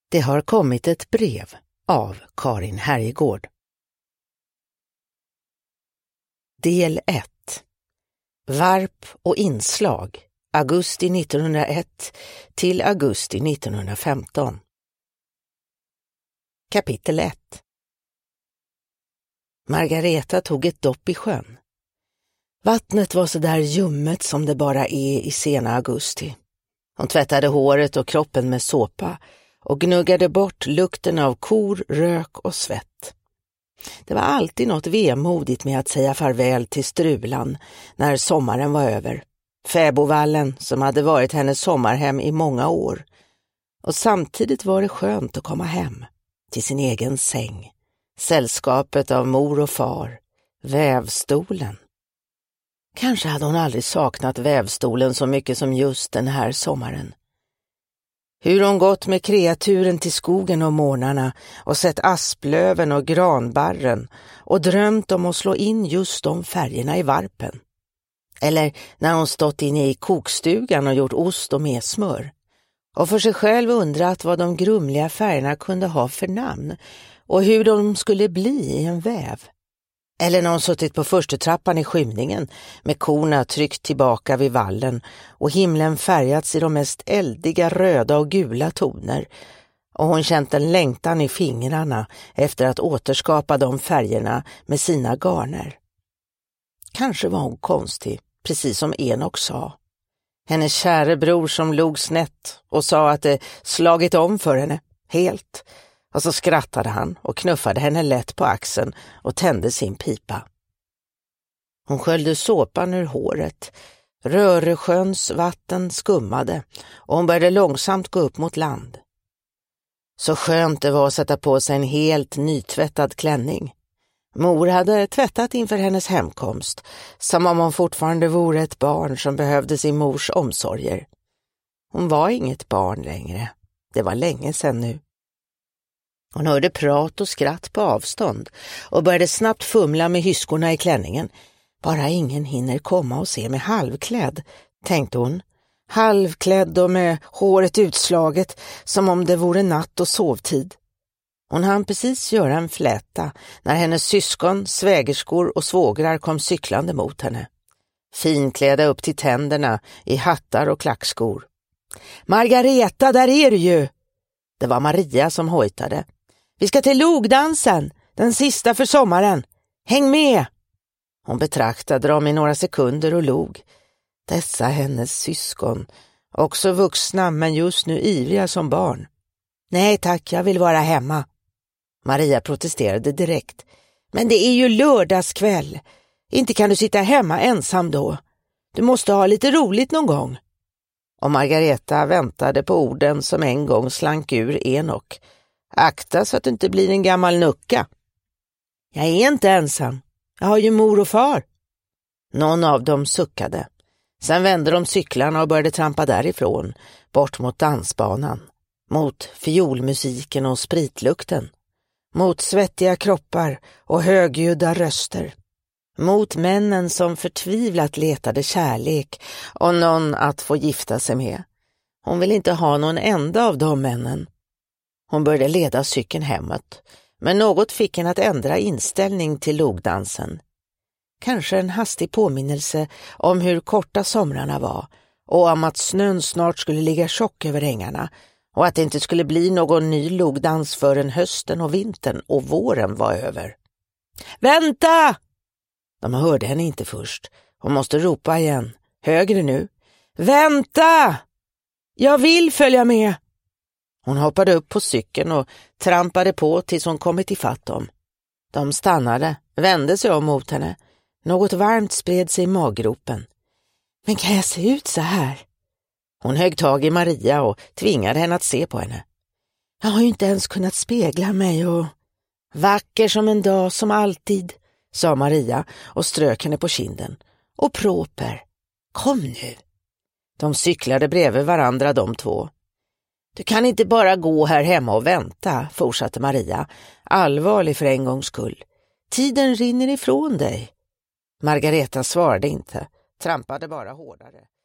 Det har kommit ett brev av Karin Härjegård. Del 1. Varp och inslag, augusti 1901 till augusti 1915. Kapitel 1. Margareta tog ett dopp i sjön. Vattnet var så där ljummet som det bara är i sena augusti. Hon tvättade håret och kroppen med såpa och gnuggade bort lukten av kor, rök och svett. Det var alltid något vemodigt med att säga farväl till Strulan när sommaren var över. Fäbovallen som hade varit hennes sommarhem i många år. Och samtidigt var det skönt att komma hem till sin egen säng. Sällskapet av mor och far. Vävstolen. Kanske hade hon aldrig saknat vävstolen så mycket som just den här sommaren. Hur hon gått med kreaturen till skogen om morgnarna och sett asplöven och granbarren och drömt om att slå in just de färgerna i varpen. Eller när hon stått inne i kokstugan och gjort ost och messmör. Och för sig själv undrat vad de grumliga färgerna kunde ha för namn och hur de skulle bli i en väv. Eller när hon suttit på första trappan i skymningen med korna tryckt tillbaka vid vallen och himlen färgats i de mest eldiga röda och gula toner och hon känt en längtan i fingrarna efter att återskapa de färgerna med sina garner. Kanske var hon konstig, precis som Enok sa. Hennes käre bror som log snett och sa att det slagit om för henne, helt. Och så skrattade han och knuffade henne lätt på axeln och tände sin pipa. Hon sköljde såpan ur håret. Röresjöns vatten skummade och hon började långsamt gå upp mot land. Så skönt det var att sätta på sig en helt nytvättad klänning. Mor hade tvättat inför hennes hemkomst, som om hon fortfarande vore ett barn som behövde sin mors omsorger. Hon var inget barn längre. Det var länge sedan nu. Hon hörde prat och skratt på avstånd och började snabbt fumla med hyskorna i klänningen. Bara ingen hinner komma och se mig halvklädd, tänkte hon. Halvklädd och med håret utslaget som om det vore natt och sovtid. Hon hann precis göra en fläta när hennes syskon, svägerskor och svågrar kom cyklande mot henne. Finklädda upp till tänderna i hattar och klackskor. Margareta, där är du ju! Det var Maria som hojtade. Vi ska till logdansen, den sista för sommaren. Häng med! Hon betraktade dem i några sekunder och log. Dessa hennes syskon, också vuxna men just nu ivriga som barn. Nej tack, jag vill vara hemma. Maria protesterade direkt. Men det är ju lördagskväll. Inte kan du sitta hemma ensam då. Du måste ha lite roligt någon gång. Och Margareta väntade på orden som en gång slank ur Enok. Akta så att det inte blir en gammal nucka. Jag är inte ensam. Jag har ju mor och far. Någon av dem suckade. Sen vände de cyklarna och började trampa därifrån. Bort mot dansbanan. Mot fiolmusiken och spritlukten. Mot svettiga kroppar och högljudda röster. Mot männen som förtvivlat letade kärlek och någon att få gifta sig med. Hon ville inte ha någon enda av de männen. Hon började leda cykeln hemåt, men något fick henne att ändra inställning till logdansen. Kanske en hastig påminnelse om hur korta somrarna var och om att snön snart skulle ligga tjock över ängarna och att det inte skulle bli någon ny logdans förrän hösten och vintern och våren var över. Vänta! De hörde henne inte först. Hon måste ropa igen. Högre nu. Vänta! Jag vill följa med! Hon hoppade upp på cykeln och trampade på tills hon kommit ifatt dem. De stannade, vände sig om mot henne. Något varmt spred sig i maggropen. Men kan jag se ut så här? Hon högg tag i Maria och tvingade henne att se på henne. Jag har ju inte ens kunnat spegla mig och... Vacker som en dag som alltid, sa Maria och strök henne på kinden. Och proper. Kom nu. De cyklade bredvid varandra de två. Du kan inte bara gå här hemma och vänta, fortsatte Maria, allvarlig för en gångs skull. Tiden rinner ifrån dig. Margareta svarade inte, trampade bara hårdare.